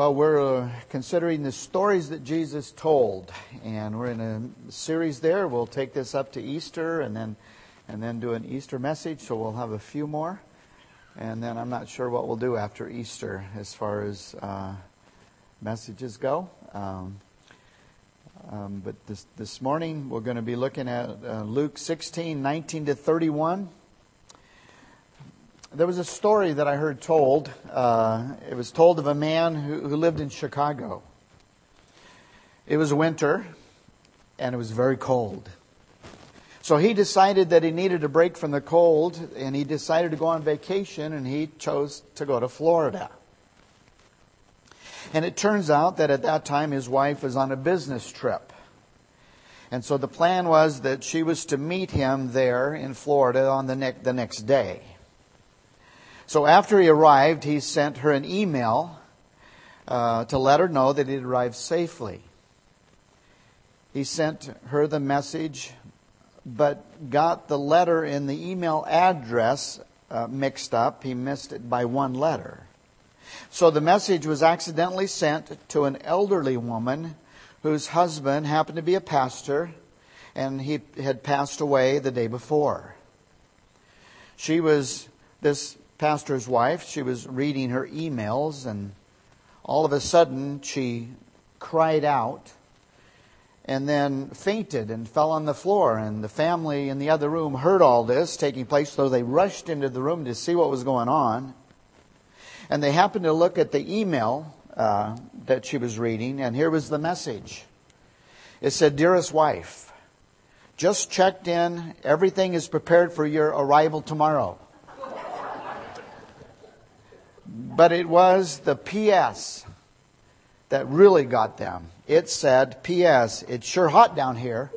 Well, we're considering the stories that Jesus told, and we're in a series there. We'll take this up to Easter, and then do an Easter message. So we'll have a few more, and then I'm not sure what we'll do after Easter as far as messages go. But this morning we're going to be looking at Luke 16:19 to 31. There was a story that I heard told. It was told of a man who lived in Chicago. It was winter, and it was very cold. So he decided that he needed a break from the cold, and he decided to go on vacation, and he chose to go to Florida. And it turns out that at that time his wife was on a business trip. And so the plan was that she was to meet him there in Florida on the next day. So after he arrived, he sent her an email to let her know that he had arrived safely. He sent her the message, but got the letter in the email address mixed up. He missed it by one letter. So the message was accidentally sent to an elderly woman whose husband happened to be a pastor, and he had passed away the day before. She was this pastor's wife. She was reading her emails, and all of a sudden she cried out and then fainted and fell on the floor. And the family in the other room heard all this taking place, so they rushed into the room to see what was going on. And they happened to look at the email that she was reading, and here was the message. It said, "Dearest wife, just checked in. Everything is prepared for your arrival tomorrow." But it was the P.S. that really got them. It said, "P.S. It's sure hot down here."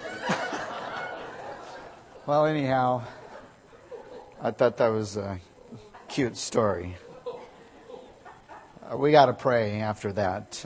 Well, anyhow, I thought that was a cute story. We got to pray after that.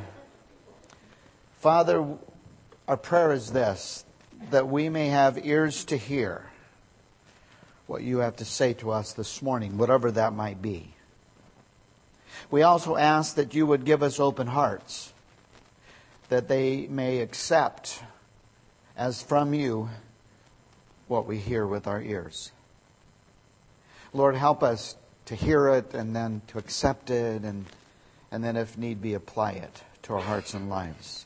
Father, our prayer is this, that we may have ears to hear what you have to say to us this morning, whatever that might be. We also ask that you would give us open hearts, that they may accept as from you what we hear with our ears. Lord, help us to hear it and then to accept it and then if need be apply it to our hearts and lives.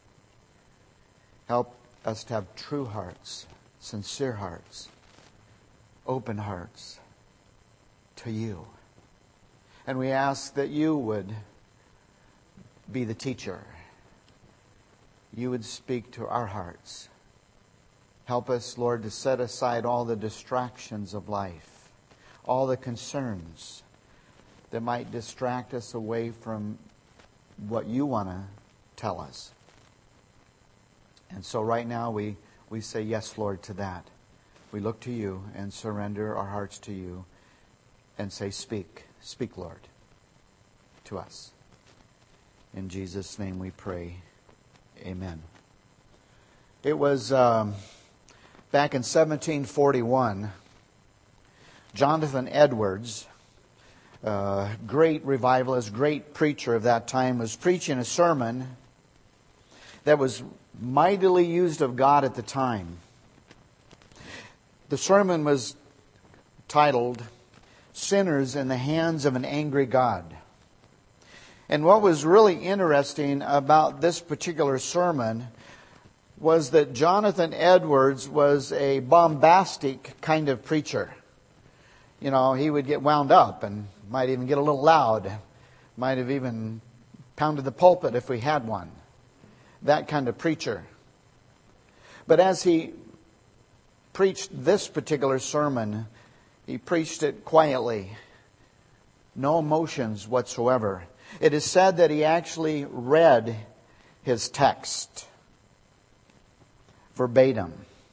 Help us to have true hearts, sincere hearts, open hearts to you. And we ask that you would be the teacher. You would speak to our hearts. Help us, Lord, to set aside all the distractions of life, all the concerns that might distract us away from what you want to tell us. And so right now we say yes, Lord, to that. We look to you and surrender our hearts to you and say, speak. Speak, Lord, to us. In Jesus' name we pray. Amen. It was back in 1741, Jonathan Edwards, great revivalist, great preacher of that time, was preaching a sermon that was mightily used of God at the time. The sermon was titled, "Sinners in the Hands of an Angry God." And what was really interesting about this particular sermon was that Jonathan Edwards was a bombastic kind of preacher. You know, he would get wound up and might even get a little loud. Might have even pounded the pulpit if we had one. That kind of preacher. But as he preached this particular sermon, he preached it quietly. No emotions whatsoever. It is said that he actually read his text verbatim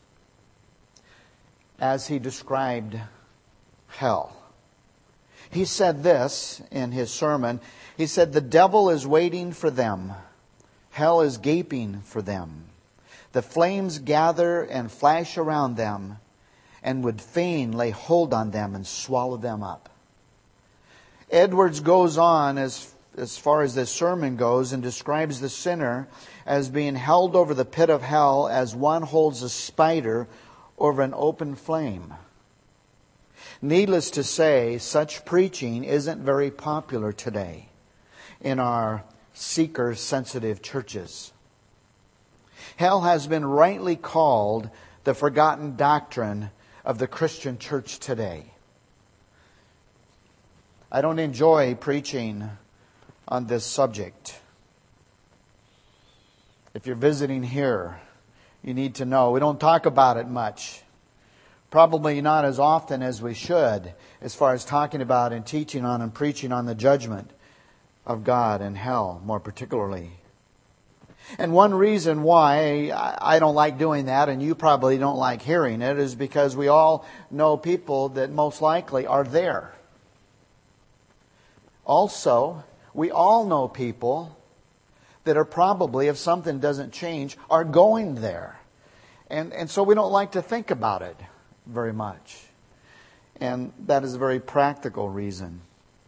as he described hell. He said this in his sermon. He said, "The devil is waiting for them. Hell is gaping for them. The flames gather and flash around them and would fain lay hold on them and swallow them up." Edwards goes on as as far as this sermon goes, and describes the sinner as being held over the pit of hell as one holds a spider over an open flame. Needless to say, such preaching isn't very popular today in our seeker-sensitive churches. Hell has been rightly called the forgotten doctrine of the Christian church today. I don't enjoy preaching on this subject. If you're visiting here, you need to know we don't talk about it much. Probably not as often as we should, as far as talking about and teaching on and preaching on the judgment of God and hell, more particularly. And one reason why I don't like doing that, and you probably don't like hearing it, is because we all know people that most likely are there. Also, we all know people that are probably, if something doesn't change, are going there. And so we don't like to think about it very much. And that is a very practical reason.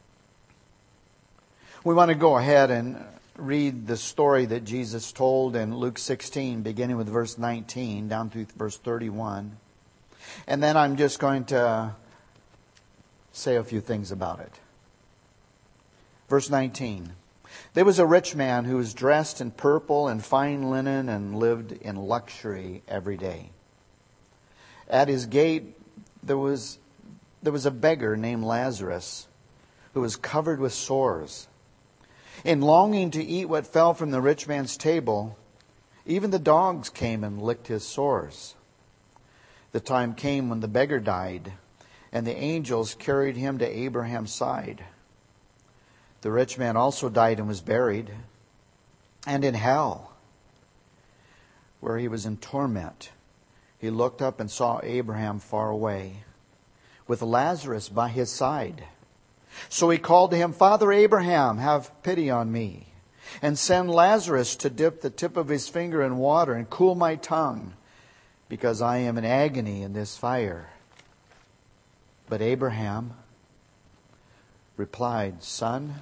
We want to go ahead and read the story that Jesus told in Luke 16, beginning with verse 19 down through verse 31. And then I'm just going to say a few things about it. Verse 19. There was a rich man who was dressed in purple and fine linen and lived in luxury every day. At his gate there was a beggar named Lazarus who was covered with sores. In longing to eat what fell from the rich man's table, even the dogs came and licked his sores. The time came when the beggar died, and the angels carried him to Abraham's side. The rich man also died and was buried. And in hell, where he was in torment, he looked up and saw Abraham far away, with Lazarus by his side. So he called to him, "Father Abraham, have pity on me, and send Lazarus to dip the tip of his finger in water and cool my tongue, because I am in agony in this fire." But Abraham replied, "Son,"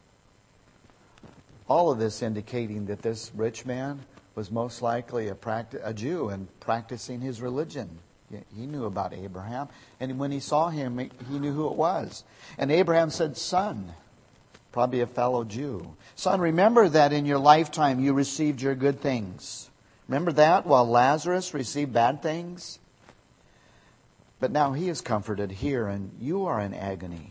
all of this indicating that this rich man was most likely a Jew and practicing his religion. He knew about Abraham. And when he saw him, he knew who it was. And Abraham said, "Son," probably a fellow Jew, "Son, remember that in your lifetime you received your good things. Remember that while Lazarus received bad things? But now he is comforted here and you are in agony.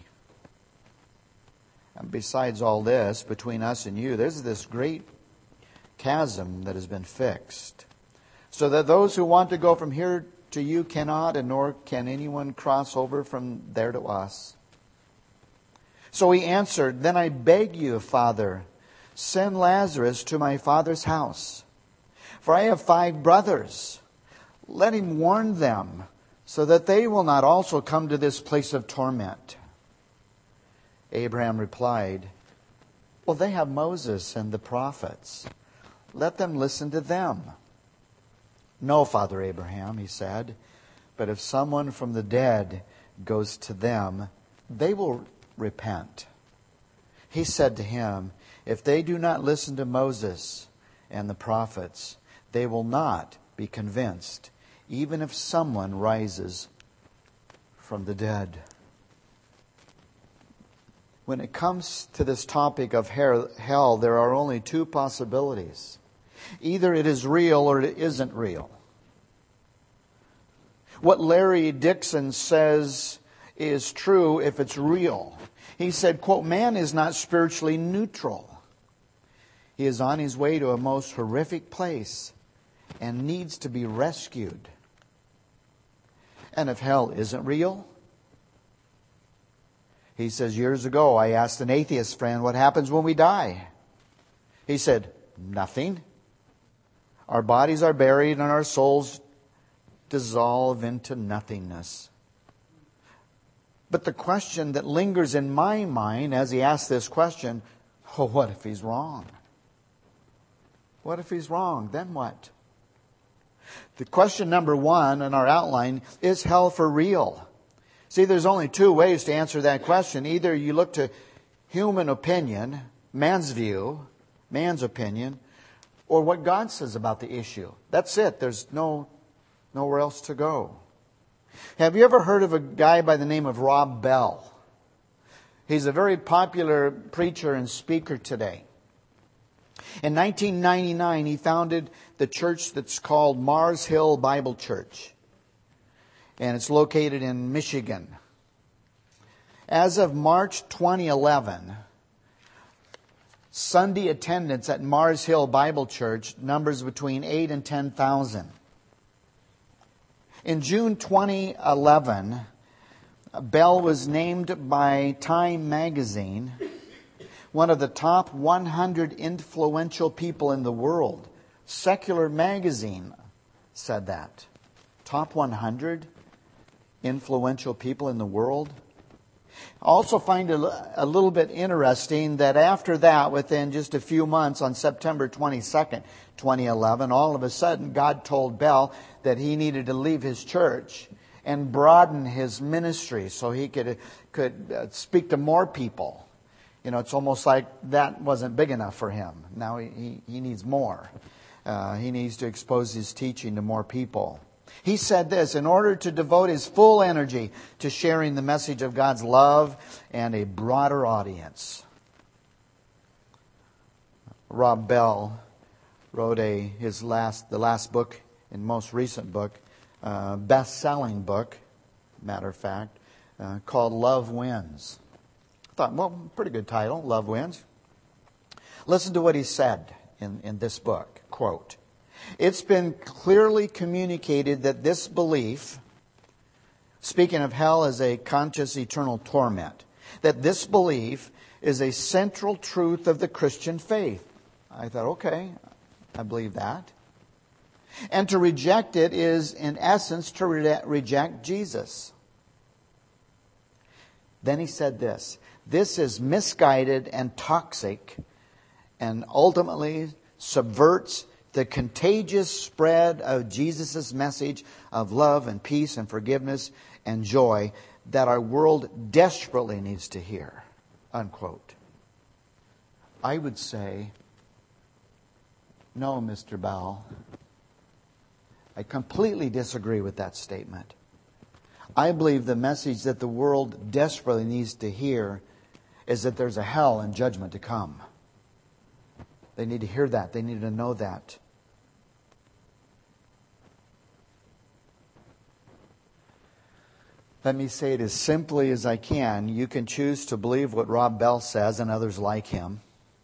And besides all this, between us and you, there's this great chasm that has been fixed, so that those who want to go from here to you cannot, and nor can anyone cross over from there to us." So he answered, "Then I beg you, Father, send Lazarus to my father's house. For I have 5 brothers. Let him warn them, so that they will not also come to this place of torment." Abraham replied, "Well, they have Moses and the prophets. Let them listen to them." "No, Father Abraham," he said, "but if someone from the dead goes to them, they will repent." He said to him, "If they do not listen to Moses and the prophets, they will not be convinced, even if someone rises from the dead." When it comes to this topic of hell, there are only 2 possibilities. Either it is real or it isn't real. What Larry Dixon says is true if it's real. He said, quote, "Man is not spiritually neutral. He is on his way to a most horrific place and needs to be rescued." And if hell isn't real, he says, "Years ago I asked an atheist friend, what happens when we die? He said, nothing. Our bodies are buried and our souls dissolve into nothingness." But the question that lingers in my mind as he asks this question, oh, what if he's wrong? What if he's wrong? Then what? The question number 1 in our outline, is hell for real? See, there's only 2 ways to answer that question. Either you look to human opinion, man's view, man's opinion, or what God says about the issue. That's it. There's nowhere else to go. Have you ever heard of a guy by the name of Rob Bell? He's a very popular preacher and speaker today. In 1999, he founded the church that's called Mars Hill Bible Church. And it's located in Michigan. As of March 2011, Sunday attendance at Mars Hill Bible Church numbers between 8 and 10,000. In June 2011, Bell was named by Time magazine one of the top 100 influential people in the world. Secular magazine said that. Top 100 influential people in the world. I also find it a little bit interesting that after that, within just a few months, on September 22nd, 2011, all of a sudden God told Bell that he needed to leave his church and broaden his ministry so he could speak to more people. You know, it's almost like that wasn't big enough for him. Now he needs more. He needs to expose his teaching to more people. He said this: in order to devote his full energy to sharing the message of God's love and a broader audience. Rob Bell wrote the last book and most recent book, best-selling book, matter of fact, called Love Wins. I thought, well, pretty good title, Love Wins. Listen to what he said in this book. Quote, "It's been clearly communicated that this belief," speaking of hell as a conscious eternal torment, "that this belief is a central truth of the Christian faith." I thought, okay, I believe that. "And to reject it is, in essence, to reject Jesus." Then he said this: "This is misguided and toxic and ultimately subverts the contagious spread of Jesus' message of love and peace and forgiveness and joy that our world desperately needs to hear." Unquote. I would say, no, Mr. Bell. I completely disagree with that statement. I believe the message that the world desperately needs to hear is that there's a hell and judgment to come. They need to hear that. They need to know that. Let me say it as simply as I can. You can choose to believe what Rob Bell says and others like him,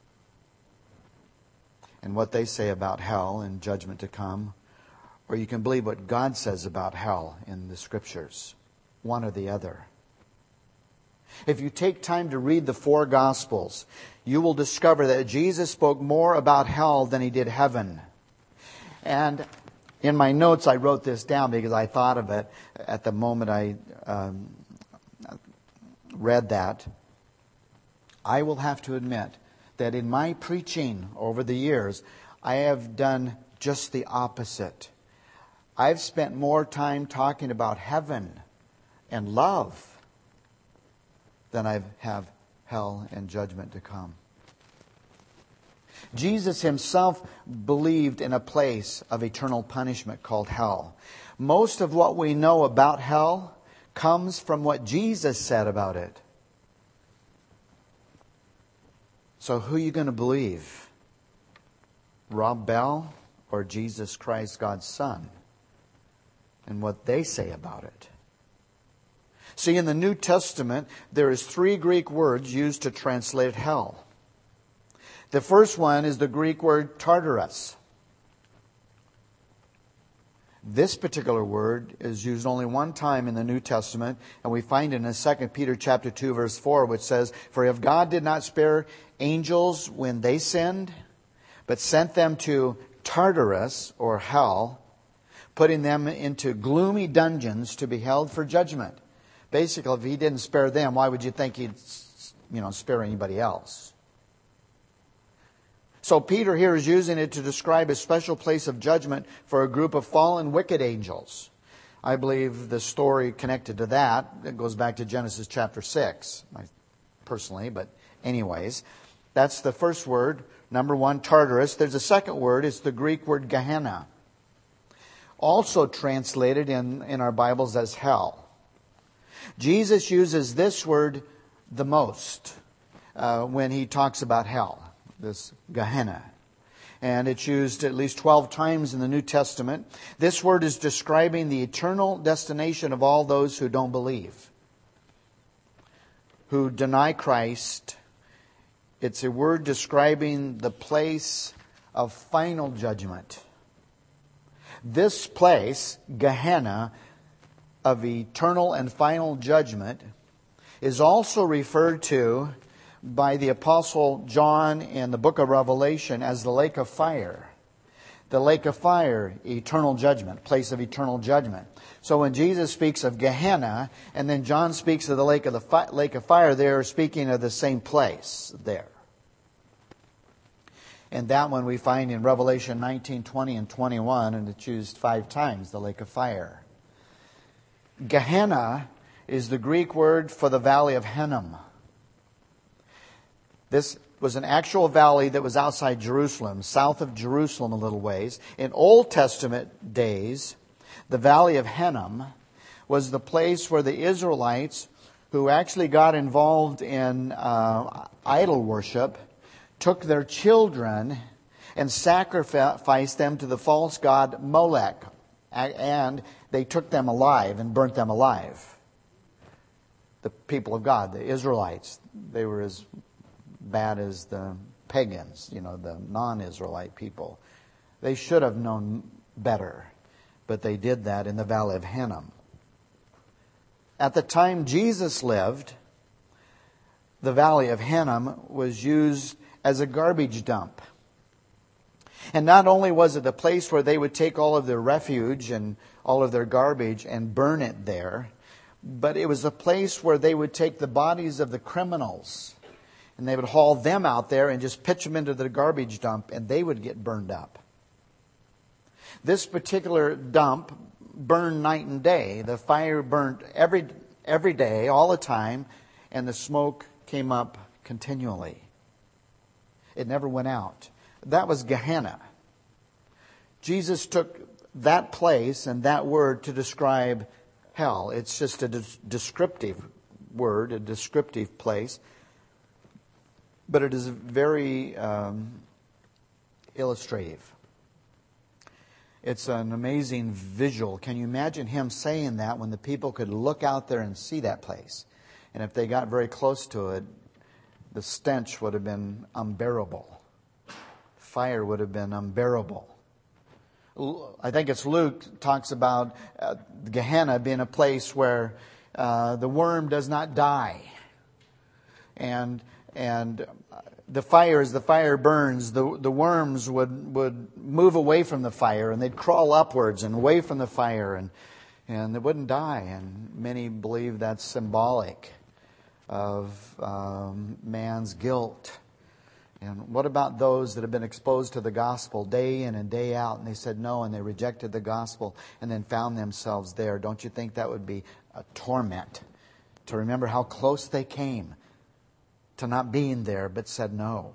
and what they say about hell and judgment to come, or you can believe what God says about hell in the Scriptures. One or the other. If you take time to read the 4 Gospels, you will discover that Jesus spoke more about hell than he did heaven. And in my notes, I wrote this down because I thought of it at the moment I read that. I will have to admit that in my preaching over the years, I have done just the opposite. I've spent more time talking about heaven and love than I have hell and judgment to come. Jesus himself believed in a place of eternal punishment called hell. Most of what we know about hell comes from what Jesus said about it. So who are you going to believe? Rob Bell or Jesus Christ, God's Son? And what they say about it. See, in the New Testament, there is 3 Greek words used to translate hell. The first one is the Greek word Tartarus. This particular word is used only one time in the New Testament, and we find it in 2 Peter chapter 2, verse 4, which says, "For if God did not spare angels when they sinned, but sent them to Tartarus, or hell, putting them into gloomy dungeons to be held for judgment." Basically, if he didn't spare them, why would you think he'd, spare anybody else? So Peter here is using it to describe a special place of judgment for a group of fallen wicked angels. I believe the story connected to that, it goes back to Genesis chapter 6, personally, but anyways. That's the first word. Number one, Tartarus. There's a second word. It's the Greek word Gehenna. Also translated in our Bibles as hell. Jesus uses this word the most when he talks about hell, this Gehenna. And it's used at least 12 times in the New Testament. This word is describing the eternal destination of all those who don't believe, who deny Christ. It's a word describing the place of final judgment. This place, Gehenna, of eternal and final judgment, is also referred to by the Apostle John in the book of Revelation as the lake of fire. The lake of fire, eternal judgment, place of eternal judgment. So when Jesus speaks of Gehenna, and then John speaks of the lake of fire, they're speaking of the same place there. And that one we find in Revelation 19, 20, and 21, and it's used 5 times, the lake of fire. Gehenna is the Greek word for the valley of Hinnom. This was an actual valley that was outside Jerusalem, south of Jerusalem a little ways. In Old Testament days, the valley of Hinnom was the place where the Israelites, who actually got involved in idol worship, took their children and sacrificed them to the false god Molech. And they took them alive and burnt them alive. The people of God, the Israelites, they were as bad as the pagans, the non-Israelite people. They should have known better, but they did that in the valley of Hinnom. At the time Jesus lived, the valley of Hinnom was used as a garbage dump. And not only was it the place where they would take all of their refuge and all of their garbage and burn it there, but it was a place where they would take the bodies of the criminals and they would haul them out there and just pitch them into the garbage dump, and they would get burned up. This particular dump burned night and day. The fire burned every day, all the time, and the smoke came up continually. It never went out. That was Gehenna. Jesus took that place and that word to describe hell. It's just a descriptive word, a descriptive place. But it is very illustrative. It's an amazing visual. Can you imagine him saying that when the people could look out there and see that place? And if they got very close to it, the stench would have been unbearable. Fire would have been unbearable. I think it's Luke talks about Gehenna being a place where the worm does not die. And the fire, as the fire burns, the worms would move away from the fire, and they'd crawl upwards and away from the fire, and they wouldn't die. And many believe that's symbolic of man's guilt. And what about those that have been exposed to the gospel day in and day out, and they said no, and they rejected the gospel, and then found themselves there? Don't you think that would be a torment to remember how close they came to not being there, but said no?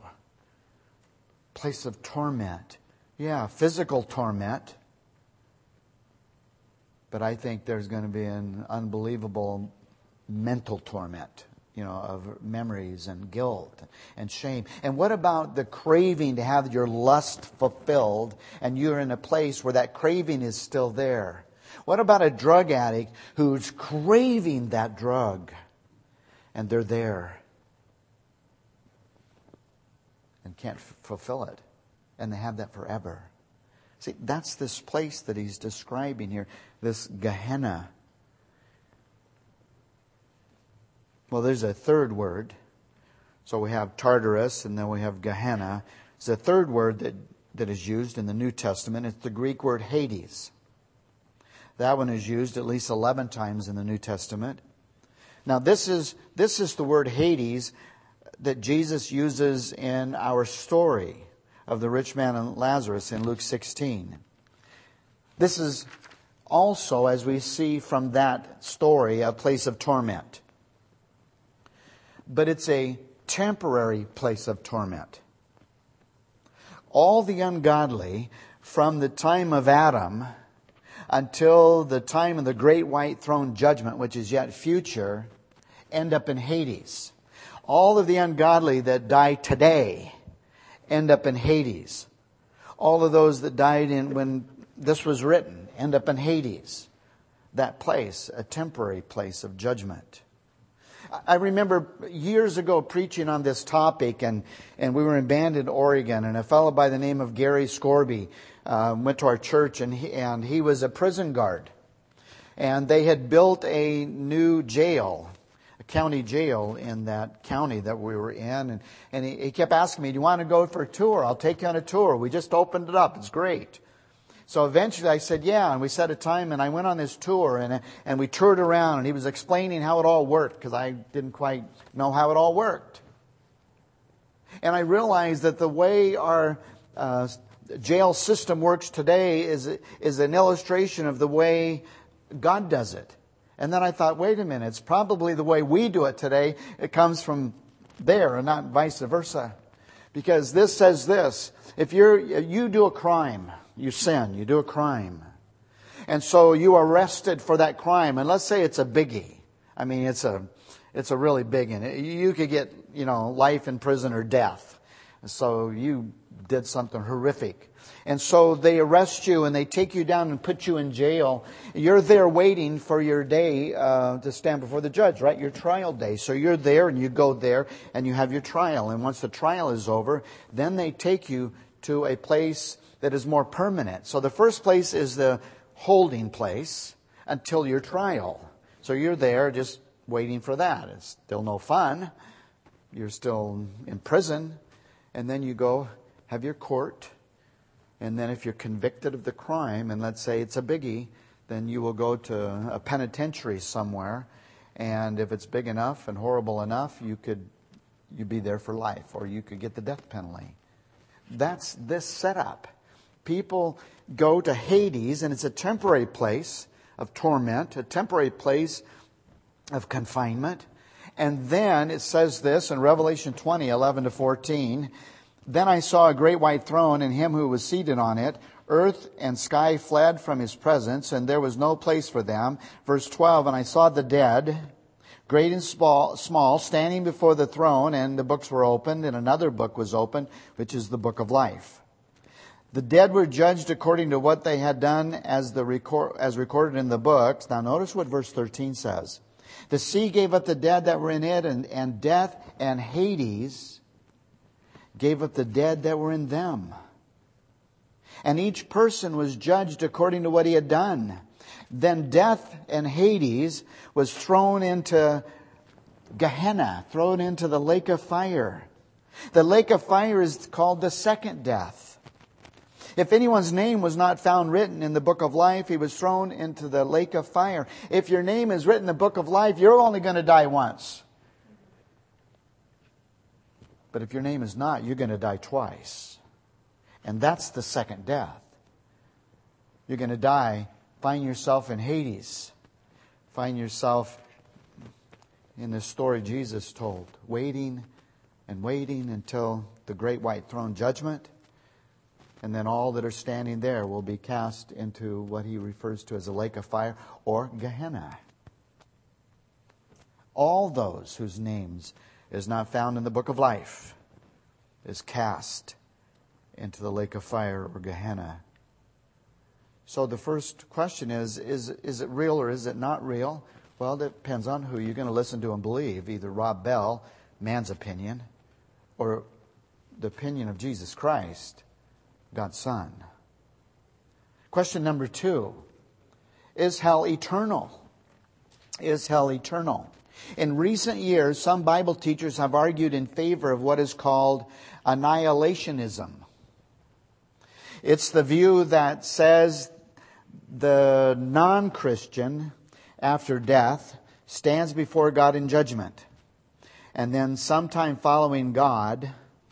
Place of torment. Yeah, physical torment. But I think there's going to be an unbelievable mental torment, of memories and guilt and shame. And what about the craving to have your lust fulfilled, and you're in a place where that craving is still there? What about a drug addict who's craving that drug, and they're there and can't fulfill it, and they have that forever? See, that's this place that he's describing here, this Gehenna. Well, there's a third word. So we have Tartarus, and then we have Gehenna. There's a third word that is used in the New Testament. It's the Greek word Hades. That one is used at least 11 times in the New Testament. Now, this is the word Hades that Jesus uses in our story of the rich man and Lazarus in Luke 16. This is also, as we see from that story, a place of torment. But it's a temporary place of torment. All the ungodly from the time of Adam until the time of the great white throne judgment, which is yet future, end up in Hades. All of the ungodly that die today end up in Hades. All of those that died when this was written end up in Hades. That place, a temporary place of judgment. I remember years ago preaching on this topic, and we were in Bandon, Oregon, and a fellow by the name of Gary Scorby went to our church, and he was a prison guard. And they had built a new jail, a county jail in that county that we were in. And he kept asking me, do you want to go for a tour? I'll take you on a tour. We just opened it up. It's great. So eventually I said, yeah, and we set a time, and I went on this tour, and we toured around, and he was explaining how it all worked, because I didn't quite know how it all worked. And I realized that the way our jail system works today is an illustration of the way God does it. And then I thought, wait a minute, it's probably the way we do it today. It comes from there and not vice versa. Because this says this, if you do a crime, you sin, you do a crime. And so you are arrested for that crime. And let's say it's a biggie. I mean, it's a really big one. You could get, life in prison or death. So you did something horrific. And so they arrest you and they take you down and put you in jail. You're there waiting for your day to stand before the judge, right? Your trial day. So you're there and you go there and you have your trial. And once the trial is over, then they take you to a place that is more permanent. So the first place is the holding place until your trial. So you're there just waiting for that. It's still no fun. You're still in prison. And then you go have your court. And then if you're convicted of the crime, and let's say it's a biggie, then you will go to a penitentiary somewhere. And if it's big enough and horrible enough, you'd be there for life, or you could get the death penalty. That's this setup. People go to Hades, and it's a temporary place of torment, a temporary place of confinement. And then it says this in Revelation 20, 11-14, then I saw a great white throne and him who was seated on it. Earth and sky fled from his presence, and there was no place for them. Verse 12, and I saw the dead, great and small, standing before the throne, and the books were opened, and another book was opened, which is the book of life. The dead were judged according to what they had done as recorded in the books. Now notice what verse 13 says. The sea gave up the dead that were in it, and death and Hades gave up the dead that were in them. And each person was judged according to what he had done. Then death and Hades was thrown into Gehenna, thrown into the lake of fire. The lake of fire is called the second death. If anyone's name was not found written in the book of life, he was thrown into the lake of fire. If your name is written in the book of life, you're only going to die once. But if your name is not, you're going to die twice. And that's the second death. You're going to die, find yourself in Hades. Find yourself in the story Jesus told, waiting and waiting until the great white throne judgment. And then all that are standing there will be cast into what he refers to as a lake of fire or Gehenna. All those whose names is not found in the book of life is cast into the lake of fire or Gehenna. So the first question is it real or is it not real? Well, it depends on who you're going to listen to and believe. Either Rob Bell, man's opinion, or the opinion of Jesus Christ, God's Son. Question number 2. Is hell eternal? Is hell eternal? In recent years, some Bible teachers have argued in favor of what is called annihilationism. It's the view that says the non-Christian, after death, stands before God in judgment. And then sometime following God,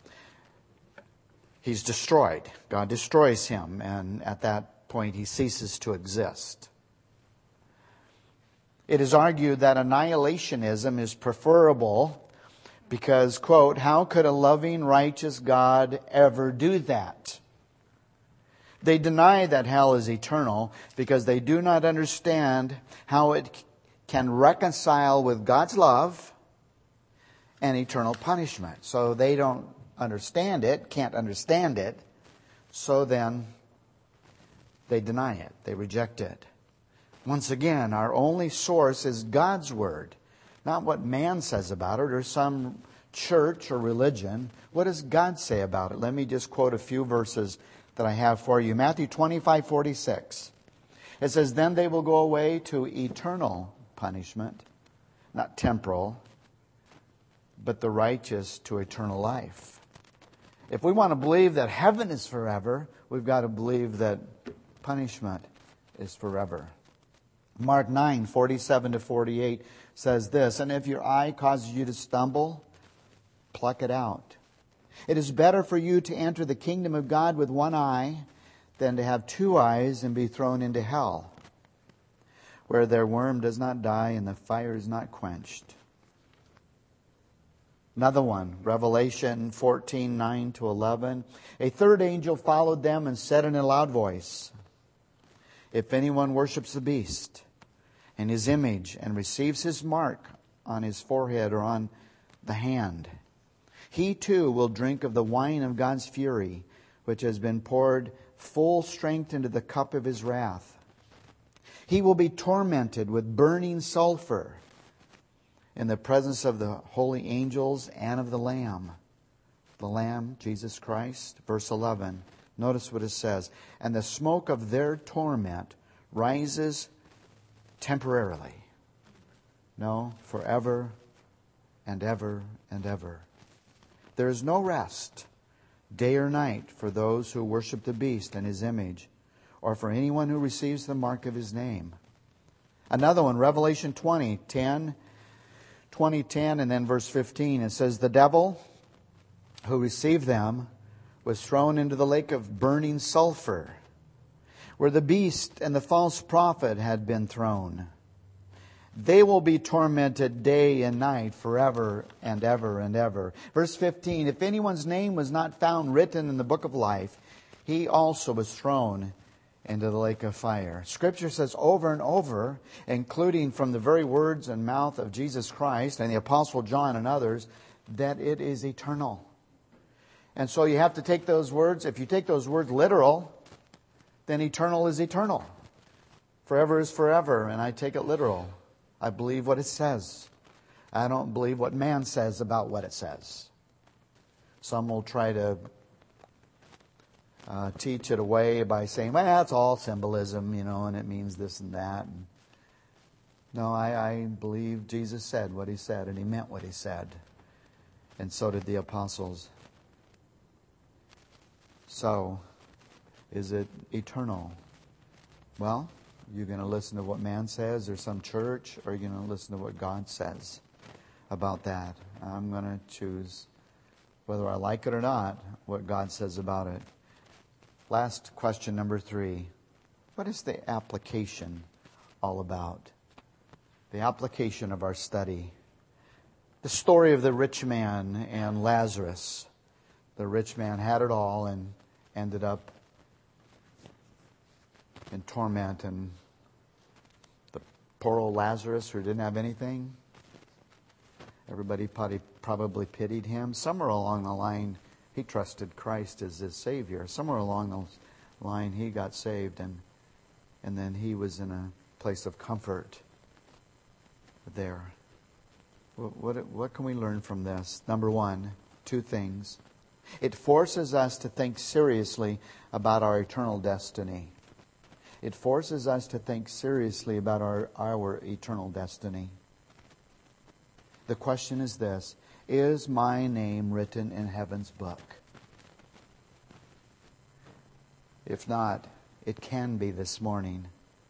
he's destroyed. God destroys him, and at that point he ceases to exist. It is argued that annihilationism is preferable Because, quote, how could a loving, righteous God ever do that? They deny that hell is eternal because they do not understand how it can reconcile with God's love and eternal punishment. So they don't understand it, can't understand it. So then they deny it. They reject it. Once again, our only source is God's Word. Not what man says about it or some church or religion. What does God say about it? Let me just quote a few verses that I have for you. Matthew 25:46. It says, then they will go away to eternal punishment, not temporal, but the righteous to eternal life. If we want to believe that heaven is forever, we've got to believe that punishment is forever. Mark 9:47-48 says this, and if your eye causes you to stumble, pluck it out. It is better for you to enter the kingdom of God with one eye than to have two eyes and be thrown into hell, where their worm does not die and the fire is not quenched. Another one, Revelation 14:9-11. A third angel followed them and said in a loud voice, if anyone worships the beast and his image and receives his mark on his forehead or on the hand, he too will drink of the wine of God's fury, which has been poured full strength into the cup of his wrath. He will be tormented with burning sulfur in the presence of the holy angels and of the Lamb. The Lamb, Jesus Christ. Verse 11. Notice what it says. And the smoke of their torment rises temporarily. No, forever and ever and ever. There is no rest, day or night, for those who worship the beast and his image, or for anyone who receives the mark of his name. Another one, Revelation 20:10, and then verse 15. It says, the devil who received them was thrown into the lake of burning sulfur, where the beast and the false prophet had been thrown. They will be tormented day and night forever and ever and ever. Verse 15, if anyone's name was not found written in the book of life, he also was thrown into the lake of fire. Scripture says over and over, including from the very words and mouth of Jesus Christ and the Apostle John and others, that it is eternal. And so you have to take those words. If you take those words literal, then eternal is eternal. Forever is forever, and I take it literal. I believe what it says. I don't believe what man says about what it says. Some will try to teach it away by saying, well, it's all symbolism, and it means this and that. No, I believe Jesus said what he said, and he meant what he said. And so did the apostles. So, is it eternal? Well, you're going to listen to what man says or some church, or you're going to listen to what God says about that. I'm going to choose, whether I like it or not, what God says about it. Last question, number 3. What is the application all about? The application of our study. The story of the rich man and Lazarus. The rich man had it all and ended up in torment, and the poor old Lazarus who didn't have anything, everybody probably pitied him. Somewhere along the line, he trusted Christ as his Savior. Somewhere along the line, he got saved, and then he was in a place of comfort there. What can we learn from this? Number 1, 2 things. It forces us to think seriously about our eternal destiny. It forces us to think seriously about our eternal destiny. The question is this: is my name written in heaven's book? If not, it can be this morning.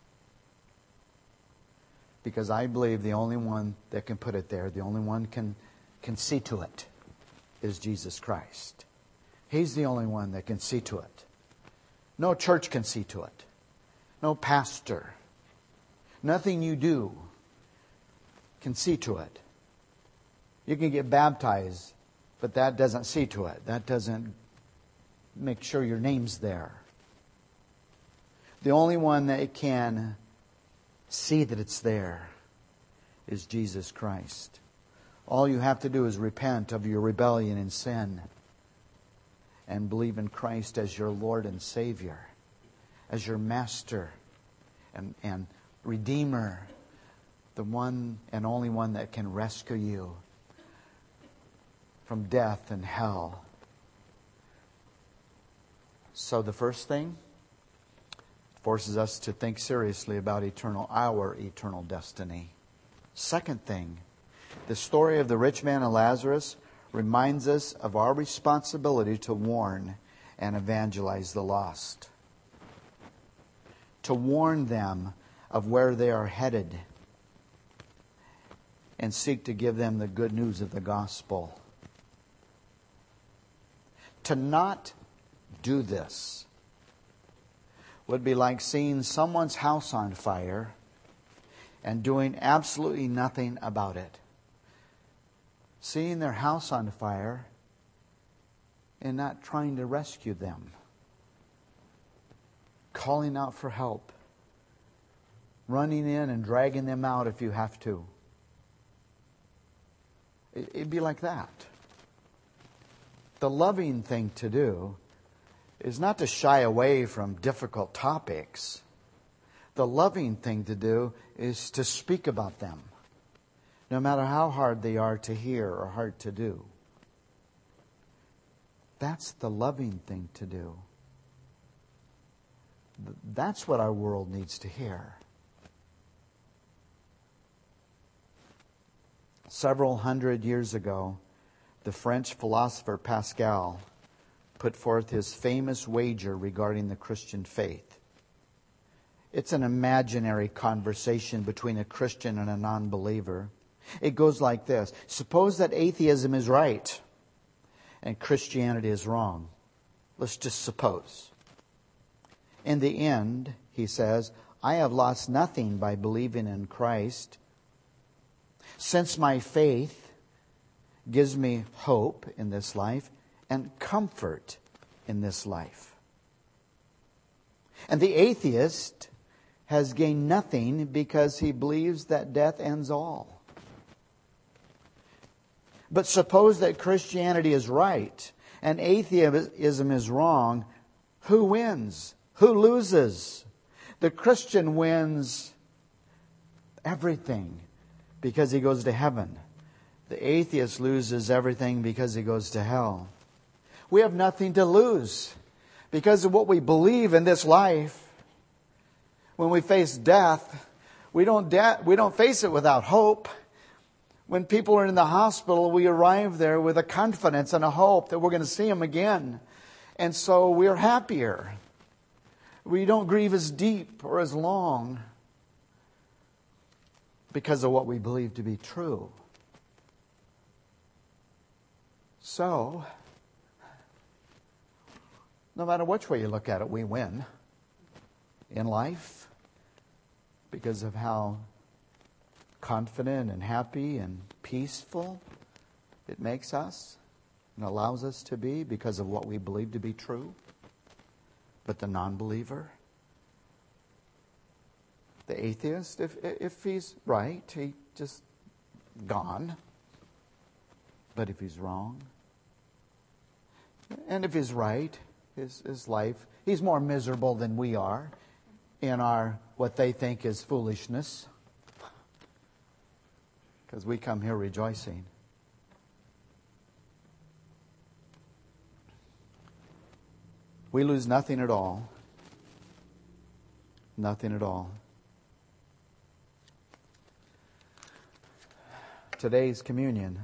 Because I believe the only one that can put it there, the only one can see to it, is Jesus Christ. He's the only one that can see to it. No church can see to it. No pastor. Nothing you do can see to it. You can get baptized, but that doesn't see to it. That doesn't make sure your name's there. The only one that can see that it's there is Jesus Christ. All you have to do is repent of your rebellion and sin and believe in Christ as your Lord and Savior, as your Master and Redeemer, the one and only one that can rescue you from death and hell. So the first thing forces us to think seriously about our eternal destiny. Second thing, the story of the rich man and Lazarus reminds us of our responsibility to warn and evangelize the lost. To warn them of where they are headed and seek to give them the good news of the gospel. To not do this would be like seeing someone's house on fire and doing absolutely nothing about it. Seeing their house on fire and not trying to rescue them. Calling out for help. Running in and dragging them out if you have to. It'd be like that. The loving thing to do is not to shy away from difficult topics. The loving thing to do is to speak about them, no matter how hard they are to hear or hard to do. That's the loving thing to do. That's what our world needs to hear. Several hundred years ago, the French philosopher Pascal put forth his famous wager regarding the Christian faith. It's an imaginary conversation between a Christian and a non-believer. It goes like this. Suppose that atheism is right and Christianity is wrong. Let's just suppose. In the end, he says, I have lost nothing by believing in Christ, since my faith gives me hope in this life and comfort in this life. And the atheist has gained nothing because he believes that death ends all. But suppose that Christianity is right and atheism is wrong. Who wins? Who loses? The Christian wins everything because he goes to heaven. The atheist loses everything because he goes to hell. We have nothing to lose because of what we believe in this life. When we face death, we don't face it without hope. When people are in the hospital, we arrive there with a confidence and a hope that we're going to see them again. And so we're happier. We don't grieve as deep or as long because of what we believe to be true. So, no matter which way you look at it, we win in life because of how confident and happy and peaceful it makes us and allows us to be because of what we believe to be true. But the non-believer, the atheist, if he's right, he's just gone. But if he's wrong, and if he's right, his life, he's more miserable than we are in our what they think is foolishness. Because we come here rejoicing. We lose nothing at all. Nothing at all. Today's communion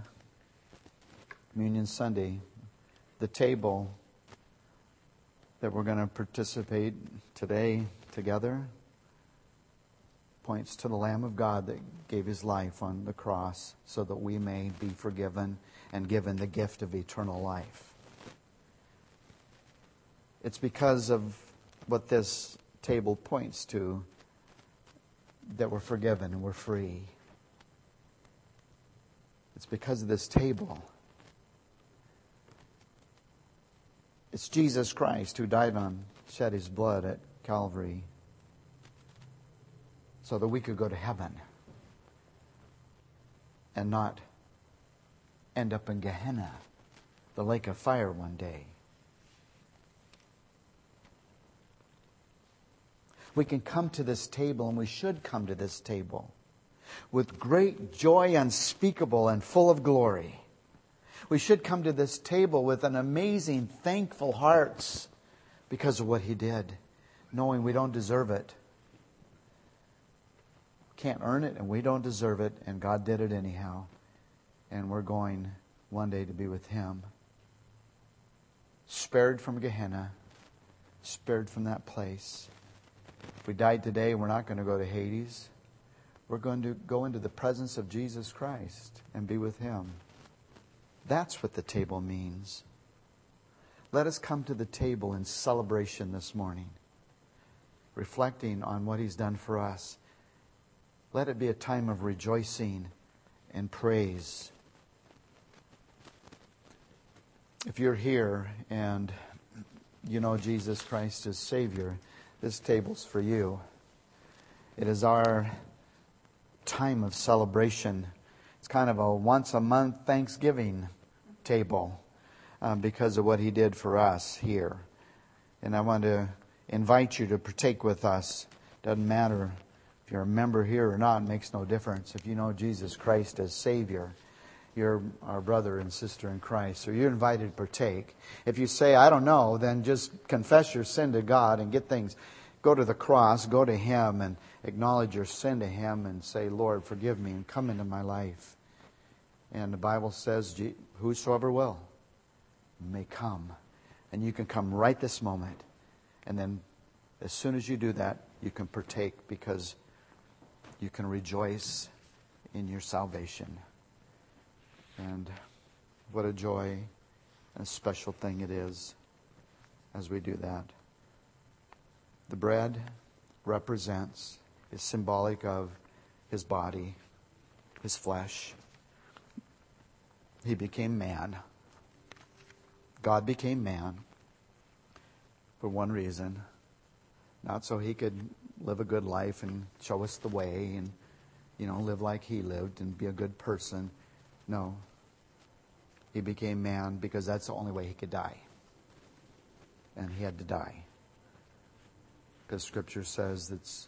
Sunday, the table that we're going to participate today together points to the Lamb of God that gave His life on the cross so that we may be forgiven and given the gift of eternal life. It's because of what this table points to that we're forgiven and we're free. It's because of this table. It's Jesus Christ who shed His blood at Calvary so that we could go to heaven and not end up in Gehenna, the lake of fire, one day. We can come to this table, and we should come to this table with great joy unspeakable and full of glory. We should come to this table with an amazing, thankful hearts because of what He did, knowing we don't deserve it. Can't earn it, and we don't deserve it, and God did it anyhow. And we're going one day to be with Him. Spared from Gehenna, spared from that place. If we died today, we're not going to go to Hades. We're going to go into the presence of Jesus Christ and be with Him. That's what the table means. Let us come to the table in celebration this morning, reflecting on what He's done for us. Let it be a time of rejoicing and praise. If you're here and you know Jesus Christ as Savior, this table's for you. It is our time of celebration. It's kind of a once-a-month Thanksgiving table because of what He did for us here. And I want to invite you to partake with us. Doesn't matter if you're a member here or not, it makes no difference. If you know Jesus Christ as Savior, you're our brother and sister in Christ. So you're invited to partake. If you say, I don't know, then just confess your sin to God and get things. Go to the cross, go to Him and acknowledge your sin to Him and say, Lord, forgive me and come into my life. And the Bible says, whosoever will may come. And you can come right this moment. And then as soon as you do that, you can partake because you can rejoice in your salvation. And what a joy and a special thing it is as we do that. The bread is symbolic of His body, His flesh. He became man. God became man for one reason. Not so He could live a good life and show us the way and, live like He lived and be a good person. No. He became man because that's the only way He could die. And He had to die. Because Scripture says it's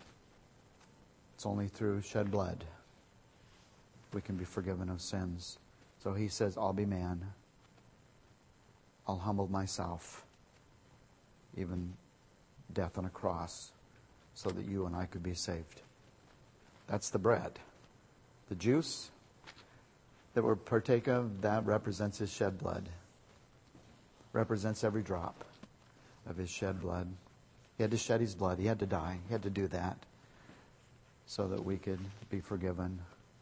only through shed blood we can be forgiven of sins. So He says, I'll be man. I'll humble myself. Even death on a cross so that you and I could be saved. That's the bread. The juice that we're partake of, that represents His shed blood. Represents every drop of His shed blood. He had to shed His blood. He had to die. He had to do that so that we could be forgiven.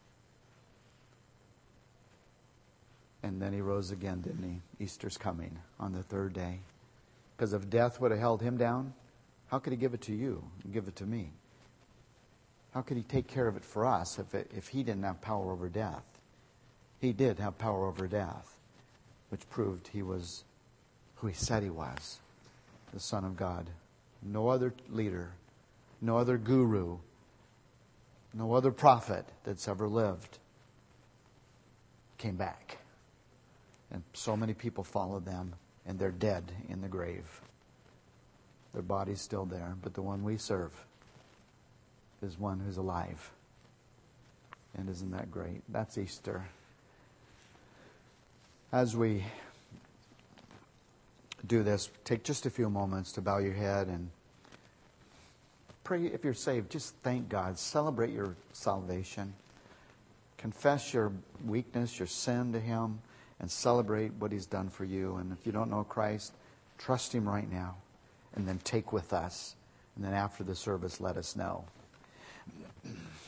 And then He rose again, didn't He? Easter's coming on the third day. Because if death would have held Him down, how could He give it to you and give it to me? How could He take care of it for us if He didn't have power over death? He did have power over death, which proved He was who He said He was, the Son of God. No other leader, no other guru, no other prophet that's ever lived came back. And so many people followed them, and they're dead in the grave. Their body's still there, but the one we serve is one who's alive. And isn't that great? That's Easter. As we do this, take just a few moments to bow your head and pray. If you're saved, just thank God. Celebrate your salvation. Confess your weakness, your sin to Him, and celebrate what He's done for you. And if you don't know Christ, trust Him right now. And then take with us. And then after the service, let us know.